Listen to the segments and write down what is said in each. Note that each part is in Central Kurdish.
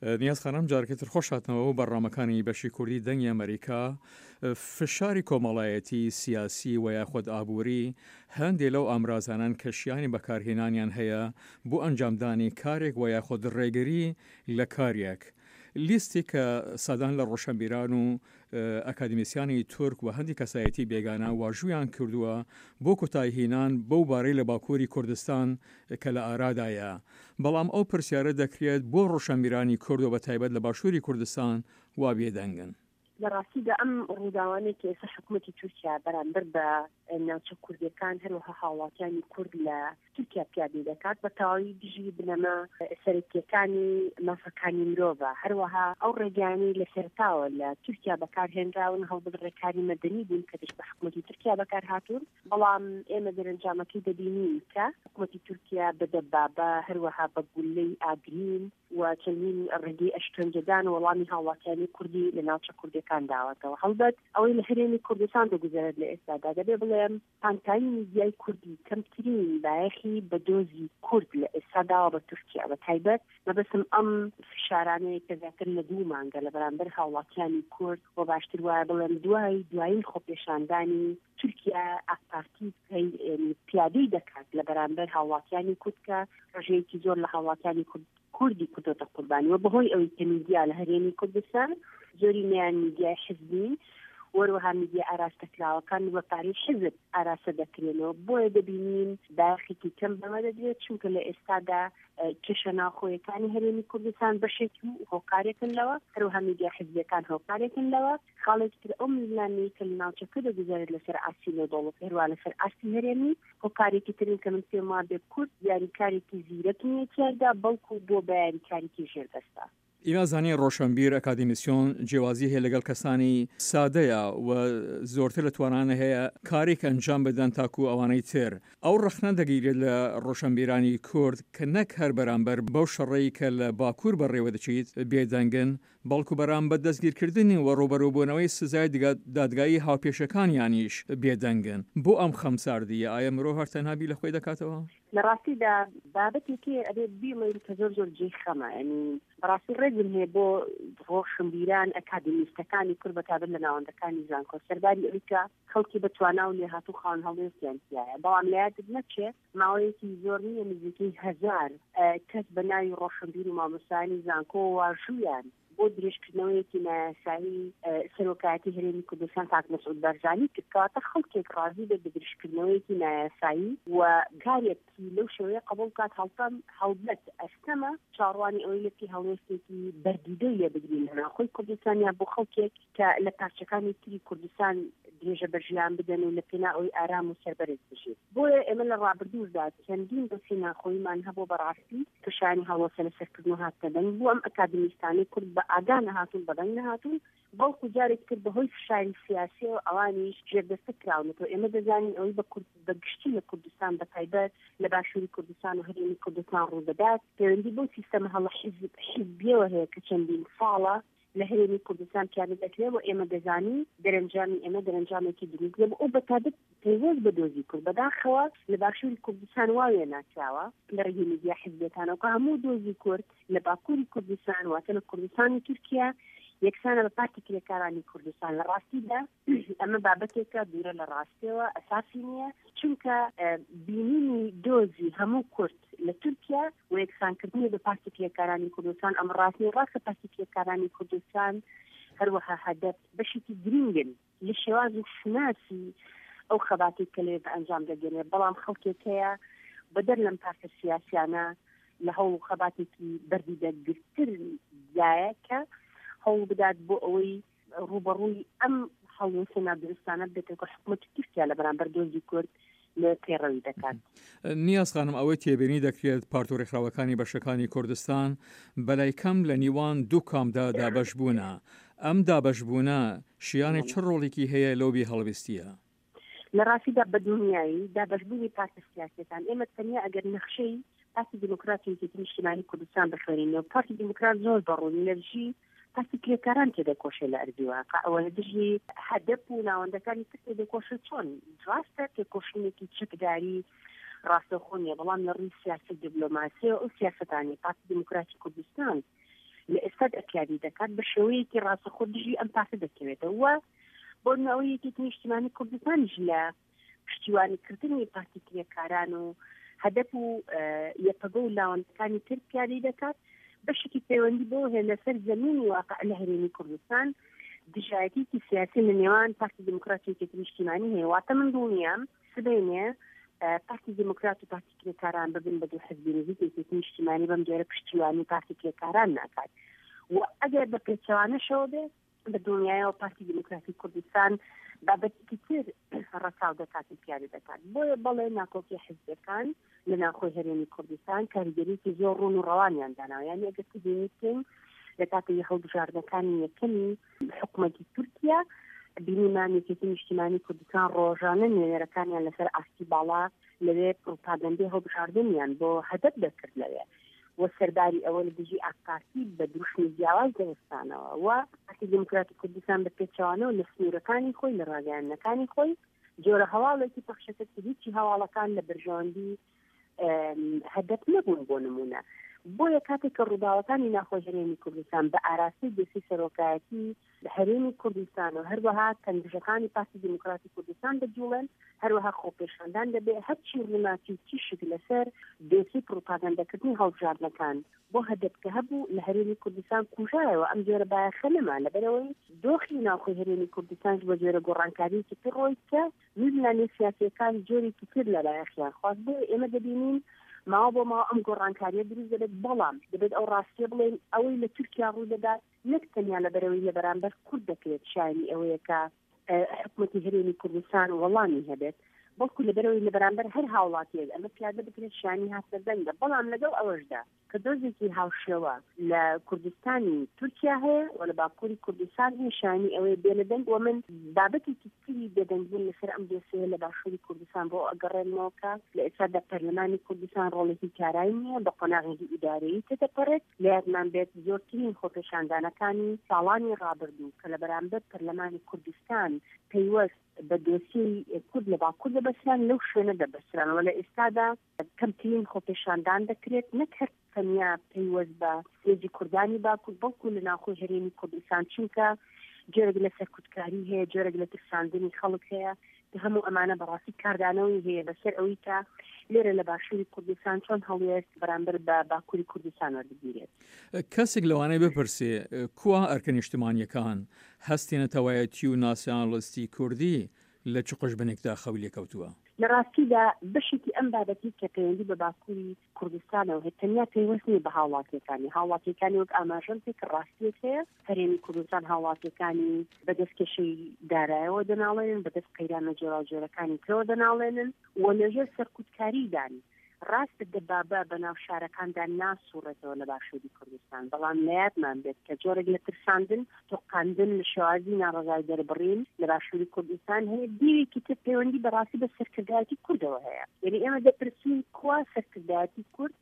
نیاز خانم جارکەتر خۆش هاتنەوە و بەڕامەکانی بەشی کوردی دەنگی ئەمریکا فشاری کۆمەڵایەتی سیاسی و یاخود ئابووری هەندێک لەو ئامرازانان کە شیانی بەکارهێنانیان هەیە بۆ ئەنجامدانی کارێک و یاخود ڕێگەری لە کارێک. لیستی کە سەدان لە ڕۆشنبیران و ئەکادمیسیانی تورک و هەندی کەسایەتی بێگانە واژوویان کردووە بۆ کۆتایهێنان بەو بارەی لە باکووری کوردستان کە لە ئارادایە. بەڵام ئەو پرسیارە دەکرێت بۆ ڕۆشنبیرانی کورد و بەتایبەت لە باشووری کوردستان وا بێدەنگن. لە ڕاستیدا ئەم ڕووداوانێک کە ئێستا حکوومەتی تورکیا بەرامبەر بە ناوچە کوردەکان هەروەها هاوڵاتیانی کورد لە تورکیا پیادە دەکات بە تەواوی دژی بنەمە سەرەکیەکانی مافەکانی مرۆڤە. هەروەها ئەو ڕێگەیانەی لە سەرتاوە لە تورکیا بەکارهێنراون هەڵبژێڕێکاری مەدەنی بوون کە بە حکوومەتی تورکیا بەکار هاتوون، بەڵام ئێمە دەرەنجامەکەی دەبینین کە حکوومەتی تورکیا بەدەبابە هەروەها بە گولەی ئاگرین و چەندین ڕێگەی ئەشکەنجەدان و وەڵامی هاوڵاتیانی کوردی لە ناوچە کوردەکان داوەتەوە. هەڵبەت ئەوەی لە هەرێمی کوردستان دەگوزارێت لە ئێستادا دەبێ بڵێم پانتایی میدیای کوردی کەمترین بایەخی بە دۆزی کورد لە ئێستاداوە بە تورکیا بەتایبەت مەبەستم ئەم فشارانەیە کە زیاتر لە 2 مانگە لە بەرامبەر هاوڵاتیانی کورد و باشتر وایە بڵێم دوایین خۆپێشاندانی تورکیا ئاپارتی پیادەی دەکات لە بەرامبەر هاوڵاتیانی کورد کە ڕژەیەکی زۆر لە هاوڵاتیانی کوردی کردوتە قوربانی و بەهۆی ئەوەی کە میدیا لە هەرێمی کوردستان زۆری نیان میدیای حزبی وەروەها میدیا ئاراستەکراوەکان بە پارەی حزب ئاراسە دەکرێنەوە. بۆیە دەبینین داخێکی کەم بەوە دەدرێت چونکە لە ئێستادا کێشە ناوخۆیەکانی هەرێمی کوردستان بەشێکی هۆکارێکن لەوە، هەروەها میدیا حزبیەکان هۆکارێکن لەوە. خاڵێکی تر ئەو میزانەی کە لە ناوچەکە دەگوزارێت لەسەر ئاسی نێودەوڵەت هەروەها لەسەر ئاسی هەرێمی هۆکارێکی ترین کە من پێم وایە بێ کورد یاریکارێکی زیرەک نیە تیایدا بەڵکو بۆ بە یاریکارێکی ژێردەستا. ئیمازانی ڕۆشنبیر ئەکادمیسیۆن جیاوازی هەیە لەگەڵ کەسانی سادەیە و زۆرتر لە توانانە هەیە کارێک ئەنجام بدەن تاکو ئەوانەی تر. ئەو ڕخنە دەگیرێت لە ڕۆشنبیرانی کورد کە نەک هەر بەرامبەر بەو شەڕەی کە لە باکوور بەڕێوە دەچیت بێدەنگن، بەڵکو بەرامبەر دەستگیرکردنی و ڕوبەڕووبوونەوەی سزای دادگایی هاوپێشەکانیانیش بێدەنگن. بۆ ئەم خەمساردیە ئایا مرۆڤ هەر تەنها بی لە خۆی دەکاتەوە؟ لە ڕاستیدا بابەتێکی ئەبێت بیڵێن کە زۆر جێی خەمە، ینی بەڕاستی ڕێگم هەیە بۆ ڕۆشنبیران ئەکادمیستەکانی کورد بەتابەت لە ناوەندەکانی زانکۆ سەرباری ئەوەی کە خەڵکی بەتوانا و لێهاتوو خاوەن هەڵوێستیان تایە، بەڵام لە یادت نەچێت ماوەیەکی زۆر نییە نزیکەی 1000 کەس بە ناوی ڕۆشنبیر و مامۆستایانی زانکۆ واژوویان بۆ درێژکردنەوەیەکی نایاسایی سەرۆکایەتی هەرێمی کوردستان کاک مەسعود بەرزانی کرد کەواتە خەڵکێک ڕازی بێت بە درێژکردنەوەیەکی نایاسایی و کارێکی لەو شێوەیە قبول کات هەڵبەت ئەستەمە چاڕوانی ئەوەی لەکی هەڵوێستێکی بەردیدەی لێ بگرین لە ناوخۆی کوردستان یا بۆ خەڵکێک کە لە پارچەکانی تری کوردستان درێژە بەرژیان بدەن و لە پێنا ئەوەی ئارام و سەربەرز بژێت. بۆیە ئێمە لە ڕابردوودا چەندین دۆسی ناخۆیمان هەبوو بەڕاستی تووشانی هەڵوەسە لەسەرکردن و هاتنەدەنگ بۆ ئەم ئەکادمیستانی کورد بە ئاگا نەهاتون بەدەنگ نەهاتون، بەڵکو جارێک کرد بەهۆی فشاری سیاسی و ئەوانیش ژێردەستە کراونەوە. ئێمە دەزانین ئەوەی بە گشتی لە کوردستان بەتایبەت لە باشووری کوردستان و هەرێمی کوردستان ڕوودەدات پەیوەندی بۆ سیستەمە هەڵە حیزبیەوە هەیە کە چەندین ساڵە لە هەرێمی کوردستان پیادە دەکرێت و ئێمە دەزانین دەرەنجامی ئێمە دەرەنجامێکی دروست بێ ئەو بەتابەت پەیوەست بە دۆزی کورد بەداخەوە لە باشووری کوردستان وایە ناکراوە لە ڕێگەی میدیا حیزبیەکانەوە کە هەموو دۆزی کورد لە باکووری کوردستان واتە لە کوردستانی تورکیا یەکسانە بە پارتی کرێکارانی کوردستان. لە ڕاستیدا ئەمە بابەتێکە دوورە لە ڕاستیەوە ئەساسی نییە، چونکە بینینی دۆزی هەموو کورد لە تورکیا و یەکسانکردنی بە پارتی کرێکارانی کوردستان ئەمە ڕاستی ڕاستە پارتی کرێکارانی کوردستان هەروەها هەدەف بەشێکی گرنگن لە شێواز و شناسی ئەو خەباتی کە لێ بە ئەنجام دەگەێنێت، بەڵام خەڵکێک هەیە بەدەر لەم پارتە سیاسیانە لە هەوڵ خەباتێکی بەردیدەگرتر دایە کە هەوڵ بدات بۆ ئەوەی ڕوبەڕووی ئەم هەڵوێستە نادرستانە بێتێت کە حکوومەتی تورکیا لە بەرامبەر دۆزی کورد لە پێڕەوی دەکات. نیاز خانم ئەوەی تێبینی دەکرێت پارت و ڕێکخراوەکانی بەشەکانی کوردستان بەلای کەم لە نیوان دوو کامدا دابەش بوونە. ئەم دابەش بوونە شیانێ چ ڕۆڵێکی هەیە لەوبی هەڵوێستیە؟ لە ڕاستیدا بە دنیایی دابەشبوونی پارتە سیاسیەکان ئێمە تەنیا ئەگەر نەخشەی پارتی دیموکراتی نیشتیمانی کوردستان بخوێنینەوە پارتی دیموکرات زۆر بەڕوونی لەژی پارتی کرێکاران تێدەکۆشێت لە ئەردوواقع ئەوە لە دژی هەدەف و ناوەندەکانی تر تێدەکۆشێت. چۆن ڕاستە تێکۆشینێکی چەکداری ڕاستەخۆ نیە، بەڵام لە ڕووی سیاست دیپلۆماسی و سیاستانی پارتی دیموکراتی کوردستان لە ئێستا ئەکیاری دەکات بە شێوەیەکی ڕاستەخۆ دژی ئەم پارتە دەکەوێتەوە بۆ ناوەیەکی نیشتیمانی کوردستانیش لە پشتیوانیکردنی پارتی کرێکاران و هەدەف و یەپەگە و لاوەندەکانی تر پیاده دەکات بەشێکی پەیوەندی بۆ هەیە لەسەر زەمینی واقع لە هەرێمی کوردستان دژایەتێکی سیاسی لە نێوان پارتی دموکراتیەکی نیشتیمانی هەیە واتە من دڵنیام سبەینێ پارتی دموکرات و پارتی کرێکاران ببن بە دوو حزبی نزیکێکی نیشتیمانی بەم جۆرە پشتیوانی پارتی کرێکاران ناکات و ئەگەر بە پێچەوانەشەوە بێت بە دڵنیایەوە پارتی دموکراتی کوردستان بابەتێکی تر ڕەچاو دەکات و پیاده دەکات بۆیە بەڵێ ناکۆکی حزبەکان لە ناخۆی هەرێمی کوردستان کاریگەریەکی زۆر ڕوون و ڕەوانیان داناوە یعنی ئەگەر بینیتین لە کاتی هەڵبژاردنەکانی یەکەمی حکوومەتی تورکیا بینیمانێکی نیشتیمانی کوردستان ڕۆژانە نوێنەرەکانیان لەسەر ئاستی باڵا لەوێ پروپاگەندەی هەڵبژاردنیان بۆ هەدەف دەکرد لەوێ و سەرباری ئەوە لە دژی ئاقاتی بە دروشمی جیاواز دەوەستانەوە و پارتی دموکراتی کوردستان بە پێچەوانەوە لە سنوورەکانی خۆی لە ڕاگەیاندنەکانی خۆی جۆرە هەواڵێکی پەخشەکە هیچی هەواڵەکان لە بەرژەوەندی هەدەف نەبوون بۆ نمونە بۆیە کاتێک کە ڕووداوەکانی ناخۆی هەرێمی کوردستان بە ئاراستی دەسی سەرۆکایەتی هەرێمی کوردستان و هەروەها کەندژەکانی پارتی دموکراتی کوردستان دەجوڵێن هەروەها خۆپێشاندان دەبێت هەرچی ڕووناکی و تیشک لەسەر دۆسی پروپاگەندەکردنی هەڵبژاردنەکان بۆ هەدەفکە هەبوو لە هەرێمی کوردستان کوژایەوە ئەم جۆرە بایەخە نەما لەبەرەوەی دۆخی ناخۆی هەرێمی کوردستان بە جۆرە گۆڕانکاریی تر ڕۆی کە میزانانی سیاسیەکان جۆرێکی تر لە بایەخیان خواست بۆ ئێمە دەبینین ماوە بۆ ماوە ئەم گۆڕانکاریە دروست دەبێت بەڵام دەبێت ئەو ڕاستیە بڵێن ئەوەی لە تورکیا ڕوو دەدات نەک تەنیا لەبەرەوەی لە بەرامبەر کورد دەکرێت شایانی ئەوەیە کە حکوومەتی هەرێمی کوردستان وەڵامی هەبێت بەڵکو لەبەرەوەی لە بەرامبەر هەر هاوڵاتیەک ئەمە پیادە بکرێت شانی هاتەردەنگە بەڵام لەگەڵ ئەوەشدا کە دۆزێکی هاوشێوە لە کوردستانی تورکیا هەیە و لە باکووری کوردستان هەیە شانی ئەوەیە بێنەدەنگ و من بابەتێکی تری بێدەنگبوون لەسەر ئەم دۆسیە لە باشووری کوردستان بۆ ئەگەڕێنەوەکە لە ئێستادا پەرلەمانی کوردستان ڕۆڵێکی کارایی نییە بە قۆناغێکی ئیدارەیی تێدەپەڕێت لە یادمان بێت زۆرترین خۆپێشاندانەکانی ساڵانی ڕابردوو کە لە بەرامبەر پەرلەمانی کوردستان پەیوەست بە دۆسی کورد لە باکوور دەبەسران لەو شوێنە دەبەسرانەوە لە ئێستادا کەمترین خۆپێشاندان دەکرێت نەک هەر تەنیا پەیوەست بە سێجی کوردانی باکوور بەڵکو لە ناخۆی هەرێمی کوردستان چونکە جۆرەك لە سەرکوتکاری هەیە جۆرەك لە ترساندنی خەڵک هەیە هەموو ئەمانە بەڕاستی کاردانەوەی هەیە بەسەر ئەوەی کە لێرە لە باشووری کوردستان چۆن هەڵوێست بەرامبەر بە باکووری کوردستان وەردەگیرێت کەسێک لەوانەیە بپرسێ کوا ئەرکە نیشتیمانیەکان هەستێنەتەوایەتی و ناسیۆنالیستی کوردی لە چ قوشبنێکدا خەوی لێکەوتووە لە ڕاستیدا بەشێکی ئەم بابەتی کە پەیوەندی بە باکووری کوردستانەوە هەیە تەنیا پەیوەست نیە بە هاوڵاتیەکانی وەک ئاماژەم پێ کە ڕاستیەک هەیە هەرێمی کوردستان هاوڵاتیەکانی بەدەستکێشەی دارایەوە دەناڵێنن بەدەست قەیرانە جۆراوجۆرەکانی ترەوە دەناڵێنن و لەژێر سەرکوتکاریدان ڕاست دەبابە بە ناو شارەکاندا ناسوورێتەوە لە باشووری کوردستان بەڵام لایەتمان بێت کە جۆرێک لە ترساندن تۆقاندن لە شێوازی ناڕەزای دەربڕین لە باشووری کوردستان هەیە دیوێکی تر پەیوەندی بەڕاستی بە سەرکردایەتی کوردەوە هەیە یعنی ئێمە دەپرسین کوا سەرکردایەتی کورد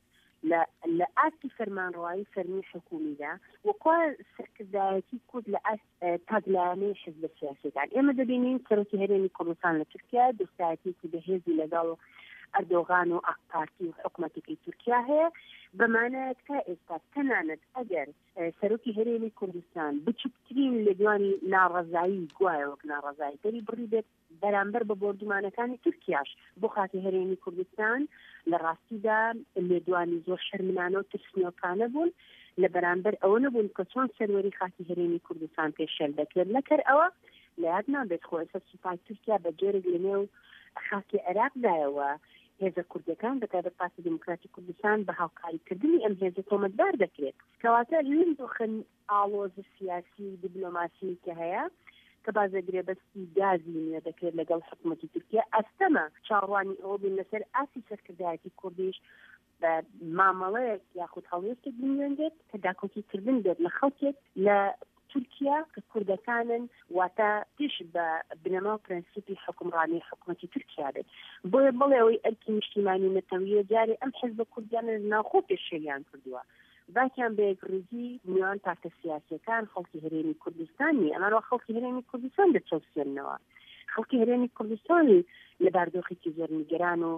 لە ئاستی فەرمانڕەوایی فەرمی حکومیدا و کوا سەرکردایەتی کورد لە تاگلایانەی حزب سیاسیەکان ئێمە دەبینین سەرۆکی هەرێمی کوردستان لە تورکیا دۆستایەتێکی بەهێزی لەگەڵ ئەردۆغان و ئاقپارتی و حکوومەتێکی تورکیا هەیە بەمانایەت تا ئێستا تەنانەت ئەگەر سەرۆکی هەرێمی کوردستان بچووکترین لە دوانی ناڕەزایی گوایە وەک ناڕەزایی دەری بڕی بێت بەرامبەر بە بۆردومانەکانی تورکیاش بۆ خاتی هەرێمی کوردستان لە ڕاستیدا لێدوانی زۆر شەرمنانە و ترسنۆکانە بوون لە بەرامبەر ئەوە نەبوون کە چۆن سەروەری خاتی هەرێمی کوردستان پێشێل دەکرێت لەکەر ئەوە لە یاد نابێت خۆ ئێستا سوپای تورکیا بە جۆرێک لە نێو خاکی عێراقدایەوە هێزە کوردەکان بەتایبەت پارتی دموکراتی کوردستان بە هاوکاریکردنی ئەم هێزە تۆمەتبار دەکرێت کەواتە لەم دۆخن ئاڵۆزە سیاسی و دیبلۆماسی کە هەیە کە بازەگرێ بەستی گازی نیە دەکرێت لەگەڵ حکوومەتی تورکیا ئەستەمە چاڕوانی ئەوە بین لەسەر ئاسی سەرکردایەتی کوردیش بە مامەڵەیەک یاخود هەڵوێستێک بنوێنرێت کە داکۆکیکردن بێت لە خەڵکێک لە تورکیا کە کوردەکانن واتە تش بە بنەما و پرەنسیپی حکومڕانی حکوومەتی تورکیا بێت بۆیە بڵێ ئەوەی ئەرکی نیشتیمانی نەتەوەیە جارێ ئەم حیزبە کوردیانە ناوخۆ پێشێریان کردووە باکیان بە یەکڕووزی نێوان پارتە سیاسیەکان خەڵکی هەرێمی کوردستانی ئەمانەوە خەڵکی هەرێمی کوردستان دەچەوسێنەوە خەڵکی هەرێمی کوردستانی لە باردۆخێکی زۆر نیگەران و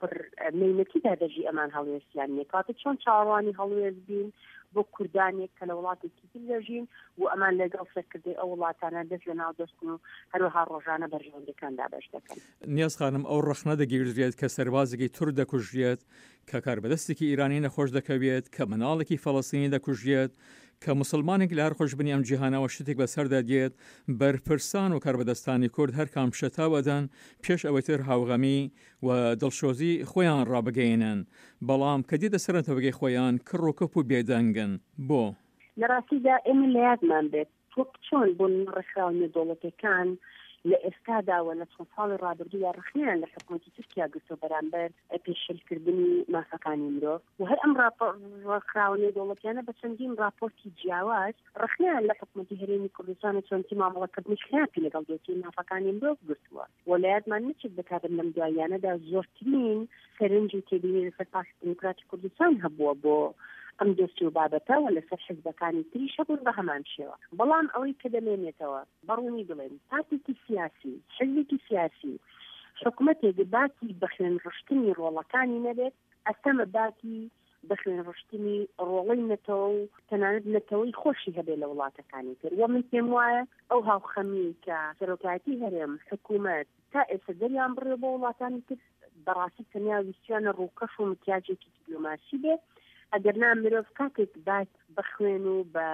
پر مینەتیدا دەژی ئەمان هەڵوێستیان نیە کاتە چۆن چاوەڕوانی هەڵوێست بین بۆ کوردانێک کە لە وڵاتێکی تر دەژین و ئەمان لەگەڵ سەرکردەی ئەو وڵاتانە دەست لە ناو دەستن و هەروەها ڕۆژانە بەرژەوەندەکاندا بەش دەکەن. نیاز خانم ئەو ڕەخنە دەگیرێت کە سەربازێکی تور دەکوژێت کە کاربەدەستێکی ئیرانی نەخۆش دەکەوێت کە مناڵێکی فەڵەستینی دەکوژێت کە مسلمانێک لە هەر خۆشببنی ئەم جیهانەوە شتێک بەسەردا دێت بەرپرسان و کاربەدەستانی کورد هەر کام شەتاوەدەن پێش ئەوەی تر هاوغەمی و دڵشۆزی خۆیان ڕابگەینن بەڵام کە دیدە سەرەتەوەگەی خۆیان کڕ و کەپ و بێدەنگن بۆ لە ڕاستیدا ئێمە لە یادمان بێت تۆ چۆن بۆ ڕێکخراونی دەوڵەتەکان لە ئێستاداوە لە چەند ساڵی ڕابردووە ڕخنیان لە حکوومەتی تورکیا گرتۆ بەرامبەر پێشێلکردنی مافەکانی مرۆڤ و هەر ئەم ڕێکخراونی دەوڵەتیانە بە چەندین راپۆرتی جیاواز ڕخنیان لە حکوومەتی هەرێمی کوردستان چۆنتی مامەڵەکردنی خراپی لەگەڵ دۆتی مافەکانی مرۆڤ گرتووە و لە یادمان نەچێت بەکاتن لەم دواییانەدا زۆرترین سەرنجی تێبینی لەسەر پارتی دموکراتی کوردستان هەبووە بۆ ئەم دۆستی و بابەتەوە لەسەر حیزبەکانی تریش هەبوون بە هەمان شێوە بەڵام ئەوەی کە دەمێنێتەوە بەڕوونی بڵێن پارتێکی سیاسی حیزبێکی سیاسی حکوومەتێک باکی بەخوێن ڕشتنی ڕۆڵەکانی نەبێت ئەستەمە باکی بەخوێن ڕشتنی ڕۆڵەی نەتەوە و تەنانەت نەتەوەی خۆشی هەبێت لە وڵاتەکانی تر وە من پێم وایە ئەو هاوخەمی کە سەرۆکایەتی هەرێم حکوومەت تا ئێستا دەریان بڕێ بۆ وڵاتانی تر بەڕاستی تەنیا ویستیانە ڕووکەش و مکیاجێکی دیپلۆماسی بێت ئەگەر نا مرۆڤ کاتێک بات بەخوێن و بە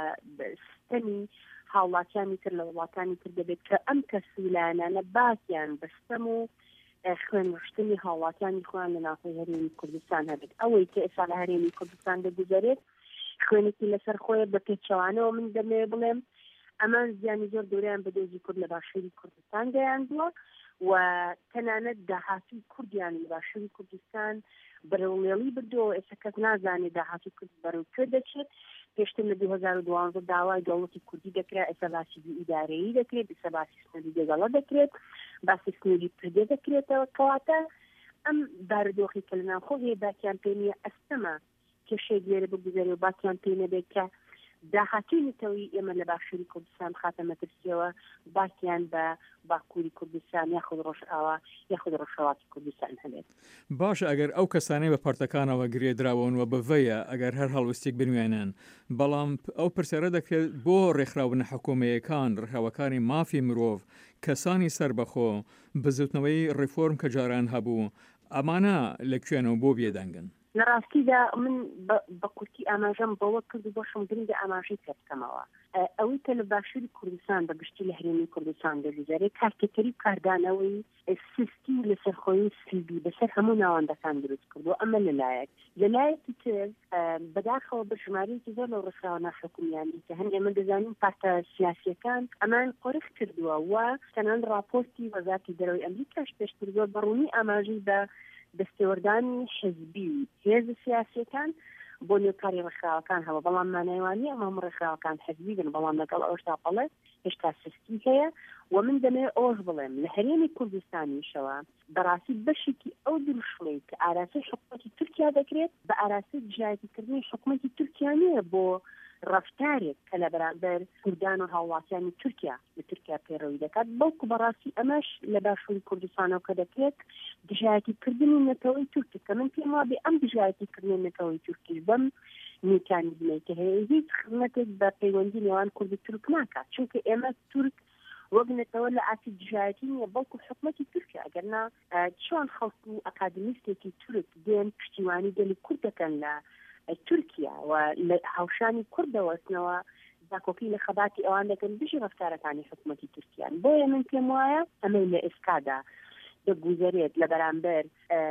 ستەمی هاوڵاتیانی تر لە وڵاتانی تر دەبێت کە ئەم کەسولانانە باکیان بەستەم و خوێن ڕشتنی هاوڵاتیانی خۆیان لە ناوخۆی هەرێمی کوردستان هەبێت ئەوەی کە ئێستا لە هەرێمی کوردستان دەگوزارێت خوێنێکی لەسەر خۆیە بە پێچەوانەوە من دەمێ بڵێم ئەمان زیانی زۆر دەوریان بە دۆزی کورد لە باشووری کوردستان گەیاندووە و تەنانەت داهاتووی کوردیان لە باشووری کوردستان بەرەوڵێڵی بردەوە ئێستا کەس نازانێت داهاتووی کورد بەرەو کوێ دەچێت پێشتر لە 2012 داوای دەوڵەتی کوردی دەکرێت ئێستا باسی ئیدارەیی دەکرێت ئێستا باسی سنووری دەگەڵە دەکرێت باسی سنووری پردێ دەکرێتەوە کەواتە ئەم بارودۆخی کە لە ناوخۆ هەیە باکیان پێ نییە ئەستەمە کێشەیەک لێرە بگوزارێ و باکیان پێ نەبێت کە داهاتووی نەتەوەی ئێمە لە باشووری کوردستان خاتە مەترسیەوە باکیان بە باکووری کوردستان یاخود ڕۆژئاوا یاخود ڕۆژهەڵاتی کوردستان هەبێت. باش ئەگەر ئەو کەسانەی بە پەرتەکانەوە گرێدراون و بڤەیە ئەگەر هەر هەڵوستێک بنوێنن بەڵام ئەو پرسیارە دەکرێت بۆ ڕێکخراون حکوومەیەکان ڕێکخراوەکانی مافی مرۆڤ کەسانی سربەخۆ بزوتنەوەی ڕیفۆرم کە جاران هەبوو ئەمانە لەکوێنەوە بۆ بێدەنگن. لە ڕاستیدا من بە کورتی ئاماژەم بەوە کرد و بۆشم گرنگە ئاماژەی پێبکەمەوە ئەوەی کە لە باشووری کوردستان بە گشتی لە هەرێمی کوردستان دەگوزارێت کارکێتەری کاردانەوەی سستی لەسەرخۆی سلبی بەسەر هەموو ناوەندەکان دروست کردو ئەمە لەلایەکی تر بەداخەوە بەژمارەیەکی زۆر لەو ڕێکخراوە حکوومیانی کە هەن ئێمە دەزانین پارتە سیاسیەکان ئەمان قۆرخ کردووە و تەنان راپۆرتی وەزارەتی دەرەوەی ئەمریکاش پێشتر زۆر بەڕوونی ئاماژەی بە دەستێوەردانی حزبی هێز سیاسیەکان بۆ نێوکاری ڕێکخراوەکان هەبە بەڵام مانایوانی ئەمام ڕێکخراوەکان حزبی بن بەڵام لەگەڵ ئەوشتا بەڵێ هێشتا سستی هەیە و من دەمێ ئەوش بڵێم لە هەرێمی کوردستانیشەوە بەڕاستی بەشێکی ئەو دروشڵەی کە ئاراسی حکوومەتی تورکیا دەکرێت بە ئاراسی دژایەتیکردنی حکوومەتی تورکیا نییە بۆ ڕفتارێک کە لە بەرامبەر کوردان و هاوڵاتیانی تورکیا لە تورکیا پێڕەوی دەکات بەڵکو بەڕاستی ئەمەش لە باشووری کوردستانەوە کە دەکرێت دژایەتیکردنی نەتەوەی تورکی کە من پێم وابێ ئەم دژایەتیکردنی نەتەوەی تورکی بەم میکانیزمەی کە هەیە هیچ خزمەتێک بە پەیوەندی نێوان کورد و تورک ناکات چونکە ئێمە تورک وەک نەتەوە لە ئاسی دژایەتی نییە بەڵکو حکوومەتی تورکیا ئەگەرنا چۆن خەڵک و ئەکادمیستێکی تورک دێن پشتیوانی گەلی کورد دەکەن لە تورکیا و لە هاوشانی کوردەوەستنەوە زاکۆکی لە خەباتی ئەوان دەکەن بژی ڕەفتارەکانی حکوومەتی تورکیان بۆیە من پێم وایە ئەمەی لە ئێسکادا دەگوزارێت لە بەرامبەر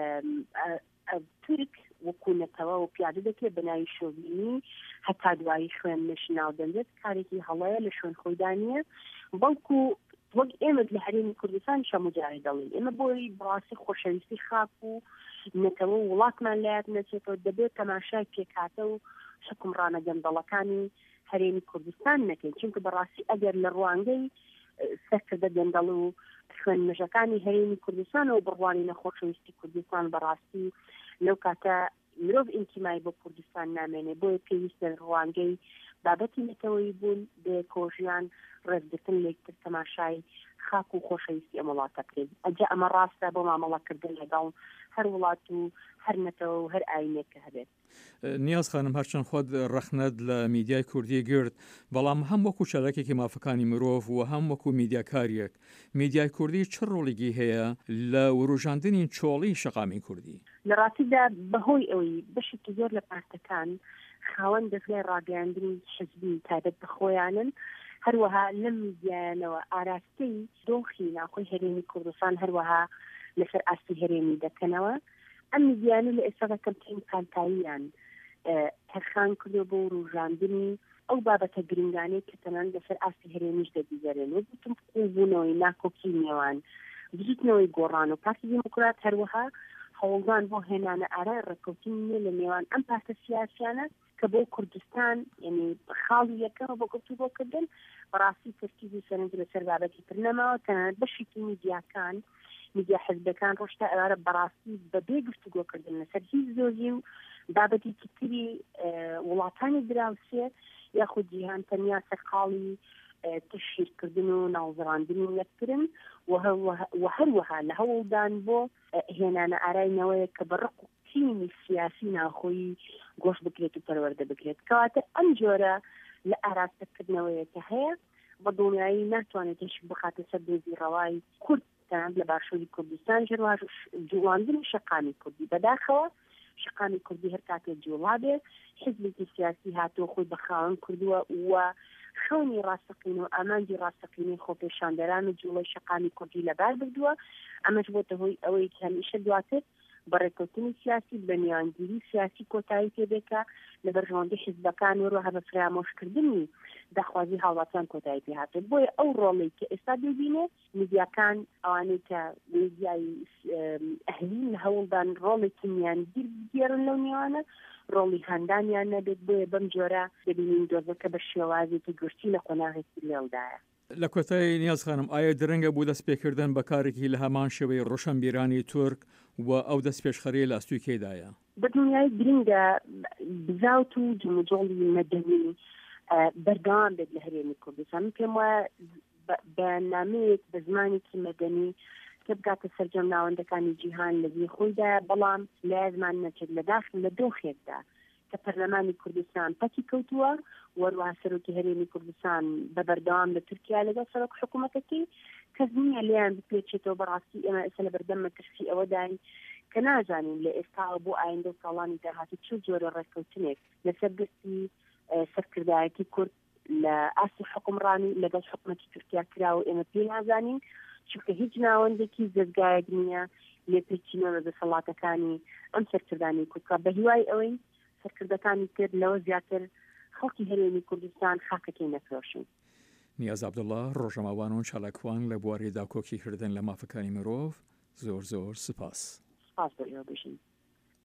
تورک وەکوونەتەوە و پیادە دەکرێت بە ناوی شۆڤینی هەتا دوایی خوێنش ناودەنجێت کارێکی هەڵەیە لە شوێن خۆیدانیە بەڵکو وەک ئێمە لە هەرێمی کوردستان شەموجارە دەڵێن ئێمە بۆی بڕاستی خۆشەویستی خاک و نەتەوە وڵاتمان لایەت نەچێتەوە دەبێت تەماشای پێکاتە و حکومڕانە گەندەڵەکانی هەرێمی کوردستان نەکەین چونکە بەڕاستی ئەگەر لە ڕوانگەی سەرکردە گەندەڵ و خوێن مێژەکانی هەرێمی کوردستان و بڕوانی نەخۆشەویستی کوردستان بەڕاستی لەو کاتە مرۆڤ ئینتیمای بۆ کوردستان نامێنێ بۆیە پێویستە ڕوانگەی بابەتی نەتەوەی بوون بێ کۆژیان ڕێزگرتن لێکتر تەماشای خاک و خۆشەویستی ئەم وڵاتە بکرێت ئەجا ئەمە ڕاستە بۆ مامەڵەکردن لەگەڵ هەر وڵات و هەر نەتەوە و هەر ئاینێکە هەبێت. نیاز خانم هەرچەند خۆت ڕەخنەت لە میدیای کوردی گرت بەڵام هەم وەکو چەلەکێکی مافەکانی مرۆڤ و هەم وەکو میدیاکاریەک میدیای کوردی چ ڕۆڵێکی هەیە لە وروژاندنی چۆڵی شەقامی کوردی؟ لە ڕاستیدا بەهۆی ئەوەی بەشێکی زۆر لە پارتەکان خاوەن دەستگای ڕاگەیاندنی حزبی تایبەت بە خۆیانن، هەروەها لەم میدیایانەوە ئاراستەی دۆخی ناخۆی هەرێمی کوردستان هەروەها لەسەر ئاستی هەرێمی دەکەنەوە. ئەم میدیانە لە ئێستا کەمترین پانتاییان تەرخان کردو بۆ ڕوژاندنی ئەو بابەتە گرنگانەی کە تەنان لەسەر ئاستی هەرێمیش دەبیزەرێن و بتم قوبوونەوەی ناکۆکی نێوان بزوتنەوەی گۆڕان و پارتی دیموکرات هەروەها هەوڵدان بۆ هێنانە ئارای ڕێکەوتنی لە نێوان ئەم پارتە سیاسیانە کە بۆ کوردستان یعنی خاڵی یەکەمە بۆ گفتوگۆکردن بەڕاستی تەرکیزی سەرنج لەسەر بابەتی تر نەماوە تەنانەت بەشێکی میدیاکان میدیا حزبەکان ڕۆشتە ئەوارە بەڕاستی بەبێ گفتوگۆکردن لەسەر هیچ زۆزی و بابەتی تری وڵاتانی دراوسێ یاخود جیهان تەنیا سەرقاڵی تشیرکردن و ناوزڕاندنی یەکترن و هەروەها لە هەوڵدان بۆ هێنانە ئاراینەوەیە کە بەڕق و تیمی سیاسی ناخۆیی گۆشت بکرێت و پەروەردە بکرێت کەواتە ئەم جۆرە لە ئاراستەکردنەوەیە کە هەیە بە دڵنیایی ناتوانێت هیچ بخاتە سەر دۆزی ڕەوای کورد لە باشووری کوردستان ژێرواژ جوڵاندنی شەقامی کوردی بەداخەوە شەقامی کوردی هەر کاتێک جوڵا بێ حزبێکی سیاسی هاتۆ خۆی بەخاوەن کردووە و خەونی ڕاستەقین و ئامانجی ڕاستەقینەی خۆپێشاندەران و جوڵەی شەقامی کوردی لەبار بردووە ئەمەش بۆتە هۆی ئەوەی کە هەمیشە دواتر بەڕێکەوتنی سیاسی بە میانگیری سیاسی کۆتایی پێبێکە لە بەرژەوەندەی حیزبەکان و ڕۆها بە فرامۆشکردنی داخوازی هاوڵاتیان کۆتایی پێ هاتێت بۆیە ئەو ڕۆڵی کە ئێستا دەبینێ میدیاکان ئەوانەی کە میدیای ئەهلی لە هەوڵدان ڕۆڵێکی میانگیر بگێڕن لەو نێوانە ڕۆڵی هەندانیان نەبێت بۆیە بەم جۆرە دەبینین دۆزەکە بە شێوازێکی گشتی لە قۆناغێکی لێڵدایە. لە کۆتایی نیاز خانم ئایا درەنگە بوو دەست پێکردن بە کارێکی لە هەمان شێوەی ڕۆشنبیرانی تورک و ئەو دەست پێشخەری لە ئەستوی کێدایە؟ بە دنیای گرنگە بزاوت و جموجۆڵی مەدەنی بەردەوام بێت لە هەرێمی کوردستان پێم وایە بەنامەیەک بە زمانێکی مەدەنی کە بگاتە سەرجەم ناوەندەکانی جیهان لەبی خۆیدا بەڵام لازمان نەچێت لە داخل لە دۆخێکدا کە پەرلەمانی کوردستان پەکی کەوتووە وەروەها سەرۆکی هەرێمی کوردستان بە بەردەوام لە تورکیا لەگەڵ سەرۆک حکوومەتەکەی کەس نییە لێیان بپێچێتەوە بەڕاستی ئێمە ئێستا لە بەردەمە ترسی ئەوەداین کە نازانین لە ئێستا بۆ ئایندە و ساڵانی داهاتوو چ جۆرە ڕێککەوتنێک لەسەر گرتی سەرکردایەتی کورد لە ئاسی حکومڕانی لەگەڵ حکوومەتی تورکیا کراوە ئێمە پێ نازانین چونکە هیچ ناوەندێکی جەزگایەک نییە لێپێچینەوە دەسەڵاتەکانی ئەم سەرکردانی کوردکە بە هیوای ئەوەی سەرکردەکانی کرد لەوە زیاتر خەڵکی هەرێمی کوردستان خاکەکەی نەفرۆشن. نیاز عەبدوڵڵا ڕۆژەماوان و چالاکوان لە بواری داکۆکیکردن لە مافەکانی مرۆڤ زۆر سپاس. سپاس بۆ ئێوە بژین.